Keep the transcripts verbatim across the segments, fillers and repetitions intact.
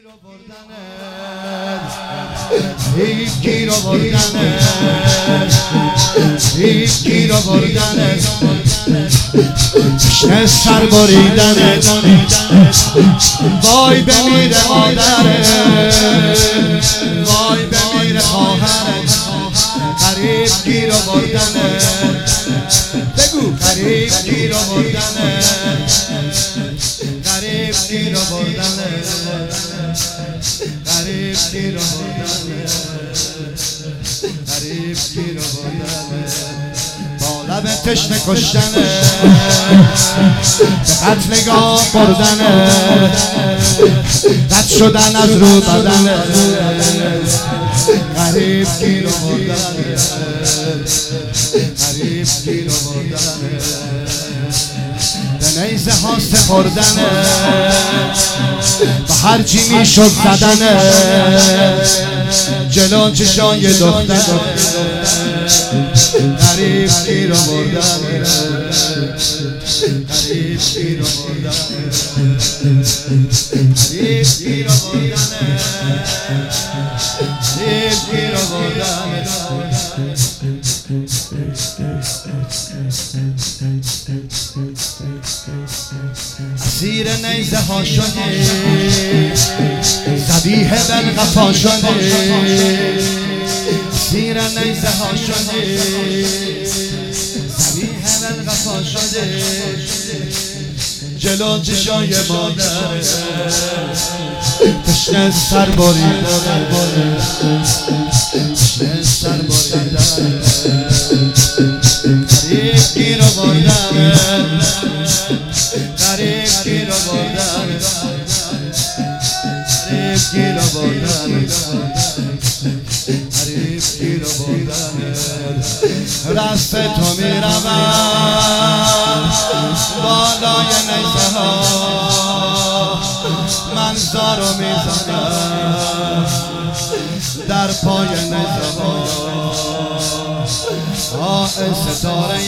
هیچ گیر آوردنه هیچ گیر آوردنه تشنه سر بریدنه وای بمیره مادره وای بمیره خواهره غریب گیر آوردنه بگو غریب گیر آوردنه غریب گیر آوردنه غریب گیر آوردنه غریب گیر آوردنه با لب تشنه کشتنه به قتلگاه بردنه رد شدن از رو دادنه غریب گیر آوردنه غریب گیر آوردنه به نیزه ها سپردنه به هر چی میشد زدنه جلو چشای دختر غریب گیر آوردنه غریب گیر آوردنه غریب گیر آوردنه غریب گیر آوردنه اسیر نیزه ها شده ذبیح بالقفا شده اسیر نیزه ها شده ذبیح بالقفا شده جلو چشای مادر تشنه سر بریدن تشنه سر بریدن غریب گیر آوردن غریب گیر آوردن غریب گیر آوردن غریب گیر آوردن رست تو میروم بالای نیزه ها من زارو میزنم در پای نیزه ها آه ستاره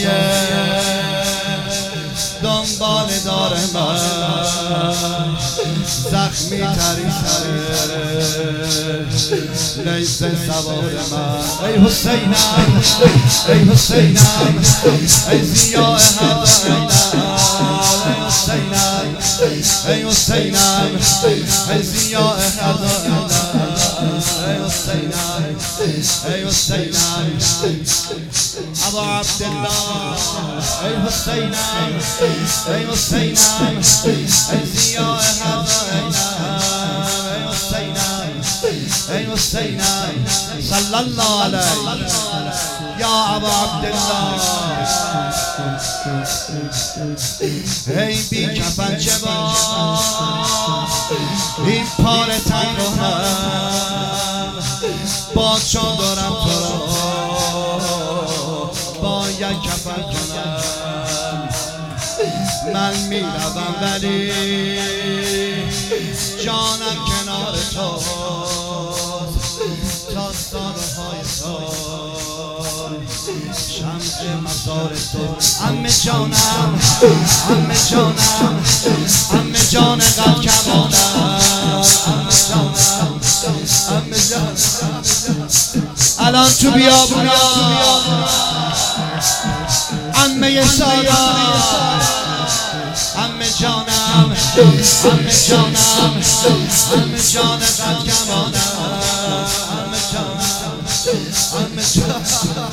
دنبال داره من زخمی تری سره نیزه سوار من ای حسینم ای حسینم ای ضیاء هر ای حسینم ای حسینم ای ضیاء هر ای حسینم ای حسینم ابا عبدالله ای حسینم ای حسینم ای ضیاء هر ای حسینم ای حسینم صلی الله علیه یا ابا عبدالله ای بی کفن چه با این پار تن رو هم با چون دارم تو را با یک کفن کنم من میروم ولی جانم کنار تو تا سالهای سال شمع مزار تو عمه جانم عمه جانم عمه جان قد کمانم عمه جانم عمه جانم الان تو بیابونا عمه سادا عمه جانم عمه جانم عمه جان قد کمانم عمه جانم عمه جانم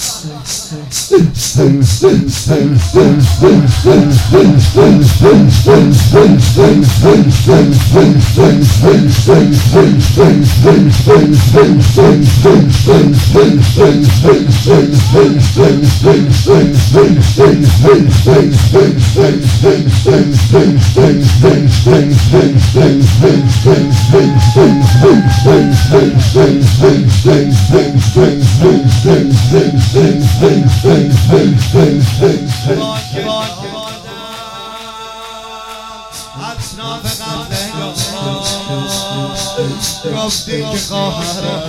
گفتی که خواهرم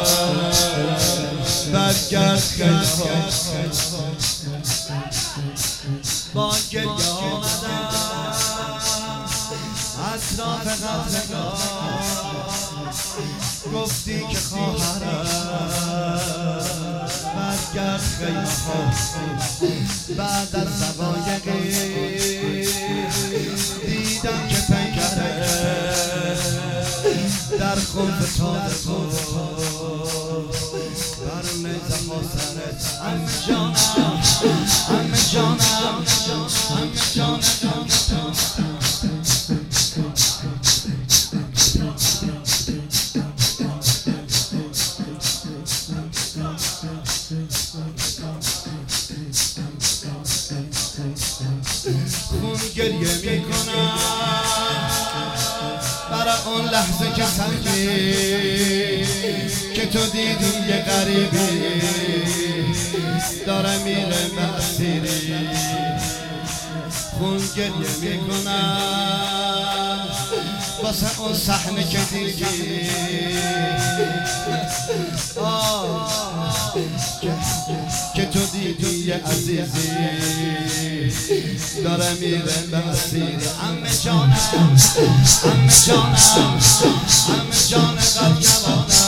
برگرد خیلی با گریه آمدم اطراف قدردان گفتی که خواهرم برگرد خیمه ها بعد از دقایقی دیدم که پیکره در خوف تازه تو بر نیزه ها سرت عمه جانم عمه جانم عمه جانم خون گریه می کنم برای اون لحظه که سنگی که تو دیدی یه غریبی داره میره مسیری خون گریه می کنم واسه اون صحنه که دیدی که تو دیدی یه عزیزی داره میره به مسیری عمه جانم عمه جانم عمه جان قلب جوانم